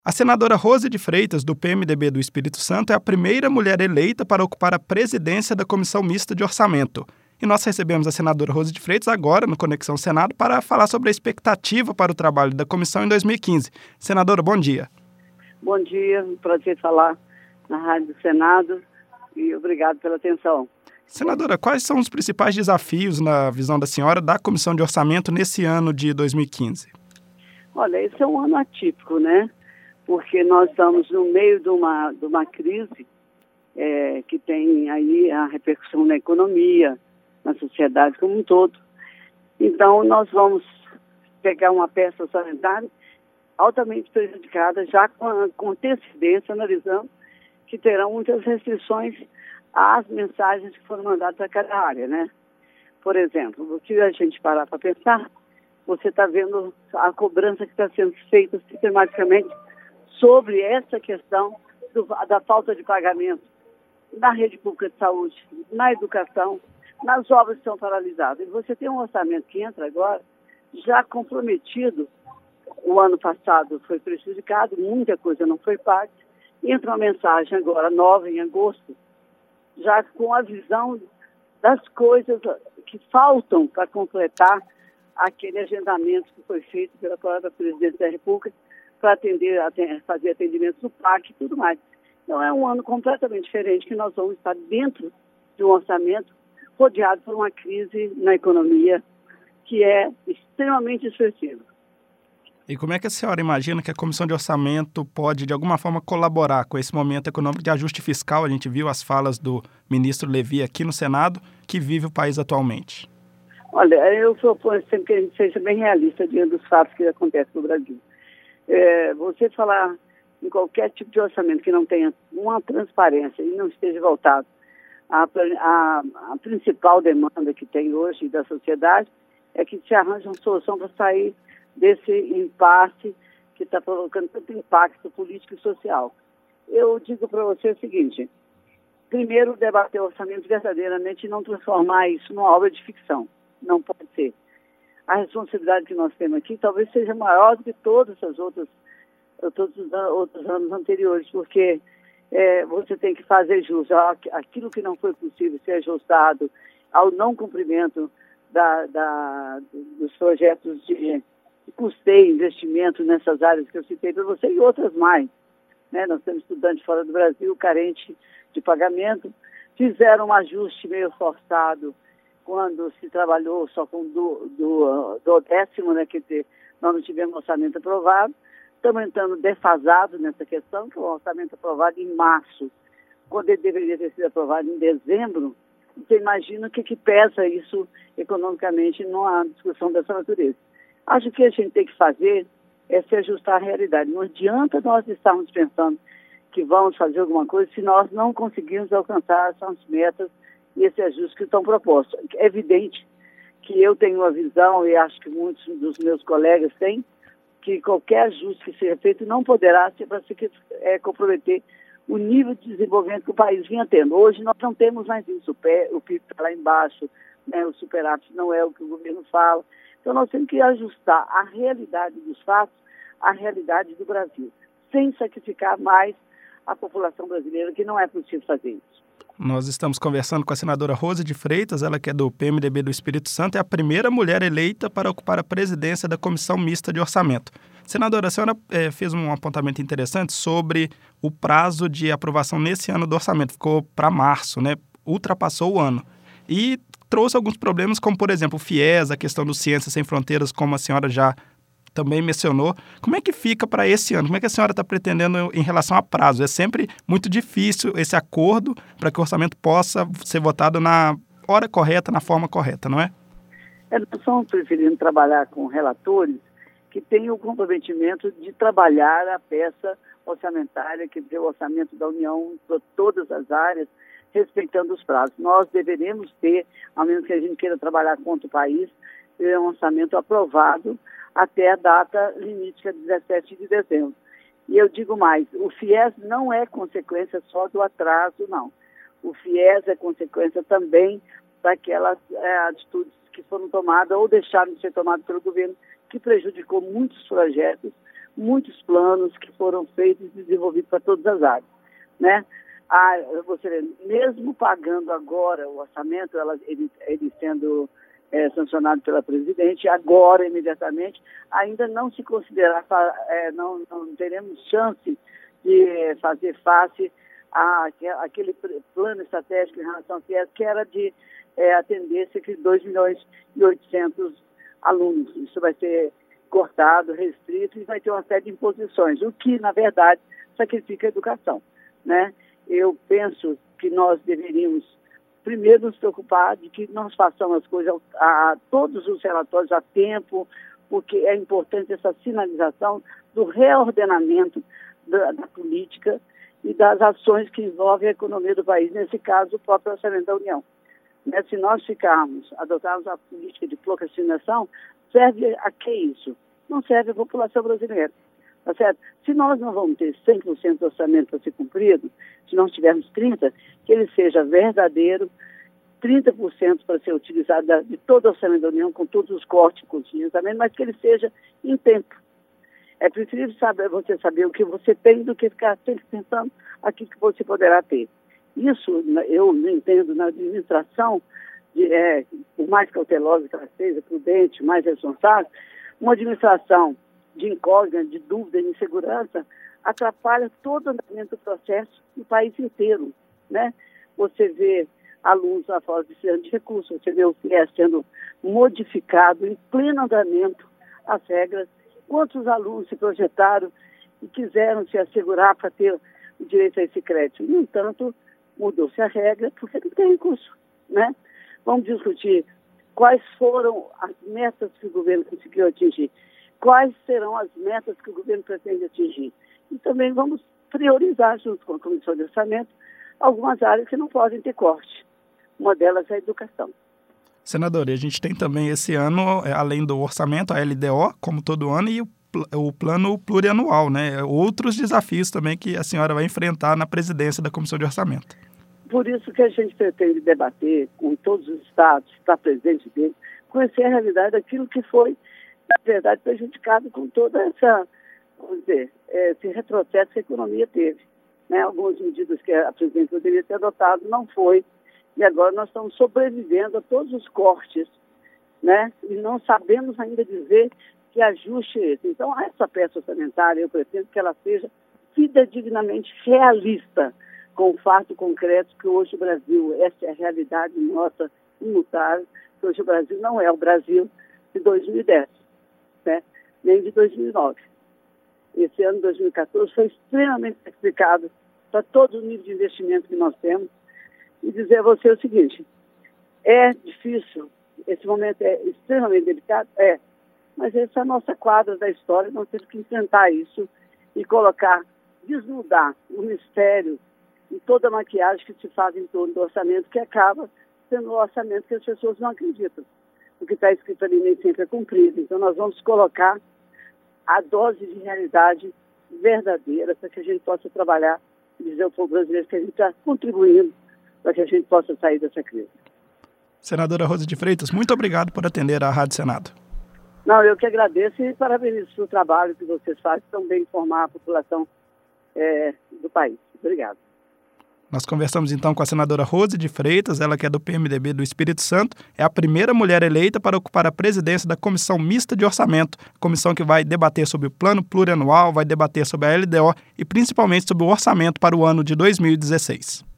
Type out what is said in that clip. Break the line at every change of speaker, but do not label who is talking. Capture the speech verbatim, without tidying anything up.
A senadora Rose de Freitas, do P M D B do Espírito Santo, é a primeira mulher eleita para ocupar a presidência da Comissão Mista de Orçamento. E nós recebemos a senadora Rose de Freitas agora no Conexão Senado para falar sobre a expectativa para o trabalho da comissão em dois mil e quinze. Senadora, bom dia.
Bom dia, um prazer falar na Rádio do Senado e obrigado pela atenção.
Senadora, quais são os principais desafios, na visão da senhora, da Comissão de Orçamento nesse ano de dois mil e quinze?
Olha, esse é um ano atípico, né? Porque nós estamos no meio de uma, de uma crise é, que tem aí a repercussão na economia, na sociedade como um todo. Então, nós vamos pegar uma peça orçamentária altamente prejudicada, já com, com antecedência, analisando que terão muitas restrições às mensagens que foram mandadas a cada área, né? Por exemplo, se a gente parar para pensar, você está vendo a cobrança que está sendo feita sistematicamente sobre essa questão do, da falta de pagamento na rede pública de saúde, na educação, nas obras que estão paralisadas. E você tem um orçamento que entra agora já comprometido. O ano passado foi prejudicado, muita coisa não foi paga. Entra uma mensagem agora nova em agosto, já com a visão das coisas que faltam para completar aquele agendamento que foi feito pela própria Presidência da República para atender, fazer atendimento do P A C e tudo mais. Então é um ano completamente diferente que nós vamos estar dentro de um orçamento rodeado por uma crise na economia que é extremamente expressiva.
E como é que a senhora imagina que a Comissão de Orçamento pode, de alguma forma, colaborar com esse momento econômico de ajuste fiscal? A gente viu as falas do ministro Levi aqui no Senado, que vive o país atualmente.
Olha, eu proponho sempre que a gente seja bem realista diante dos fatos que acontecem no Brasil. É, você falar em qualquer tipo de orçamento que não tenha uma transparência e não esteja voltado à, à, à principal demanda que tem hoje da sociedade, é que se arranja uma solução para sair desse impasse que está provocando tanto impacto político e social. Eu digo para você o seguinte: primeiro, debater o orçamento verdadeiramente e não transformar isso numa obra de ficção. Não pode ser. A responsabilidade que nós temos aqui talvez seja maior do que todas as outras, todos os outros anos anteriores, porque é, você tem que fazer jus àquilo que não foi possível ser ajustado, ao não cumprimento da, da, dos projetos de, de custeio, investimento nessas áreas que eu citei para você e outras mais. Né? Nós temos estudantes fora do Brasil carentes de pagamento, fizeram um ajuste meio forçado quando se trabalhou só com do, do, do décimo, né, quer dizer, nós não tivemos orçamento aprovado, estamos entrando defasado nessa questão, que é um orçamento aprovado em março, quando ele deveria ter sido aprovado em dezembro. Você imagina o que, que pesa isso economicamente numa discussão dessa natureza. Acho que a gente tem que fazer é se ajustar à realidade. Não adianta nós estarmos pensando que vamos fazer alguma coisa se nós não conseguirmos alcançar essas metas e esse ajuste que estão propostos. É evidente que eu tenho uma visão, e acho que muitos dos meus colegas têm, que qualquer ajuste que seja feito não poderá ser para se é, comprometer o nível de desenvolvimento que o país vinha tendo. Hoje nós não temos mais isso, o P I B está lá embaixo, né, o superávit não é o que o governo fala. Então nós temos que ajustar a realidade dos fatos à realidade do Brasil, sem sacrificar mais a população brasileira, que não é possível fazer isso.
Nós estamos conversando com a senadora Rose de Freitas, ela que é do P M D B do Espírito Santo, é a primeira mulher eleita para ocupar a presidência da Comissão Mista de Orçamento. Senadora, a senhora é, fez um apontamento interessante sobre o prazo de aprovação nesse ano do orçamento, ficou para março, né? Ultrapassou o ano. E trouxe alguns problemas, como, por exemplo, o FIES, a questão do Ciências Sem Fronteiras, como a senhora já também mencionou. Como é que fica para esse ano? Como é que a senhora está pretendendo em relação a prazo? É sempre muito difícil esse acordo para que o orçamento possa ser votado na hora correta, na forma correta, não é?
É, nós estamos preferindo trabalhar com relatores que tenham o comprometimento de trabalhar a peça orçamentária, que é o orçamento da União para todas as áreas, respeitando os prazos. Nós deveremos ter, ao menos que a gente queira trabalhar contra o país, um orçamento aprovado até a data limite, que é dezessete de dezembro. E eu digo mais, o FIES não é consequência só do atraso, não. O FIES é consequência também daquelas é, atitudes que foram tomadas ou deixaram de ser tomadas pelo governo, que prejudicou muitos projetos, muitos planos que foram feitos e desenvolvidos para todas as áreas, né? Ah, você vê, mesmo pagando agora o orçamento, ela, ele, ele sendo é, sancionado pela presidente, agora, imediatamente, ainda não se considerar, é, não, não teremos chance de fazer face a, a, àquele plano estratégico em relação ao FIES, que era de é, atender cerca de dois milhões e oitocentos alunos. Isso vai ser cortado, restrito e vai ter uma série de imposições, o que, na verdade, sacrifica a educação, né? Eu penso que nós deveríamos primeiro nos preocupar de que nós façamos as coisas a, a todos os relatórios a tempo, porque é importante essa sinalização do reordenamento da, da política e das ações que envolvem a economia do país, nesse caso, o próprio orçamento da União. Né? Se nós ficarmos, adotarmos a política de procrastinação, serve a que isso? Não serve à população brasileira. Tá certo? Se nós não vamos ter cem por cento do orçamento para ser cumprido, se nós tivermos trinta por cento, que ele seja verdadeiro, trinta por cento para ser utilizado de todo o orçamento da União, com todos os cortes contingentamento, mas que ele seja em tempo. É preferível saber, você saber o que você tem do que ficar sempre pensando aquilo que você poderá ter. Isso eu entendo na administração, de, é, por mais cautelosa que ela seja, prudente, mais responsável, uma administração de incógnita, de dúvida, de insegurança, atrapalha todo o andamento do processo no país inteiro, né? Você vê alunos lá fora precisando de recursos, você vê o FIES sendo modificado em pleno andamento, as regras. Quantos alunos se projetaram e quiseram se assegurar para ter o direito a esse crédito? No entanto, mudou-se a regra porque não tem recurso, né? Vamos discutir quais foram as metas que o governo conseguiu atingir. Quais serão as metas que o governo pretende atingir. E também vamos priorizar, junto com a Comissão de Orçamento, algumas áreas que não podem ter corte. Uma delas é a educação.
Senadora, e a gente tem também esse ano, além do orçamento, a L D O, como todo ano, e o, o plano plurianual, né? Outros desafios também que a senhora vai enfrentar na presidência da Comissão de Orçamento.
Por isso que a gente pretende debater com todos os estados, estar presente deles, conhecer a realidade daquilo que foi, na verdade, prejudicado com toda essa, vamos dizer, esse retrocesso que a economia teve. Né? Algumas medidas que a presidente poderia ter adotado não foi, e agora nós estamos sobrevivendo a todos os cortes, né? E não sabemos ainda dizer que ajuste é esse. Então, essa peça orçamentária, eu pretendo que ela seja fidedignamente realista com o fato concreto que hoje o Brasil, essa é a realidade nossa imutável, que hoje o Brasil não é o Brasil de dois mil e dez. Né? Nem de dois mil e nove. Esse ano, dois mil e quatorze, foi extremamente explicado para todo o nível de investimento que nós temos. E dizer a você o seguinte, é difícil, esse momento é extremamente delicado, é, mas essa é a nossa quadra da história, nós temos que enfrentar isso e colocar, desnudar o mistério e toda a maquiagem que se faz em torno do orçamento, que acaba sendo um orçamento que as pessoas não acreditam. O que está escrito ali nem sempre é cumprido. Então, nós vamos colocar a dose de realidade verdadeira para que a gente possa trabalhar e dizer ao povo brasileiro que a gente está contribuindo para que a gente possa sair dessa crise.
Senadora Rose de Freitas, muito obrigado por atender à Rádio Senado.
Não, eu que agradeço e parabenizo pelo trabalho que vocês fazem tão bem informar a população é, do país. Obrigado.
Nós conversamos então com a senadora Rose de Freitas, ela que é do P M D B do Espírito Santo, é a primeira mulher eleita para ocupar a presidência da Comissão Mista de Orçamento, comissão que vai debater sobre o plano plurianual, vai debater sobre a L D O e principalmente sobre o orçamento para o ano de dois mil e dezesseis.